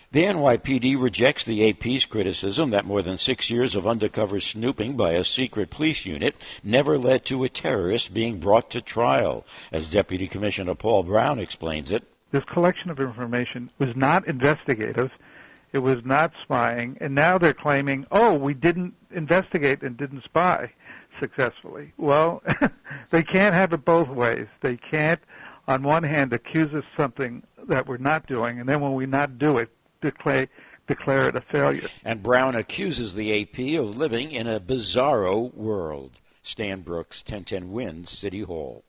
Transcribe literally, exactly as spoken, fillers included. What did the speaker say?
The N Y P D rejects the A P's criticism that more than six years of undercover snooping by a secret police unit never led to a terrorist being brought to trial. As Deputy Commissioner Paul Brown explains it, this collection of information was not investigative, it was not spying, and now they're claiming, oh, we didn't investigate and didn't spy successfully. Well, they can't have it both ways. They can't, on one hand, accuse us of something that we're not doing, and then when we not do it, declare, declare it a failure. And Brown accuses the A P of living in a bizarro world. Stan Brooks, ten ten Wins, City Hall.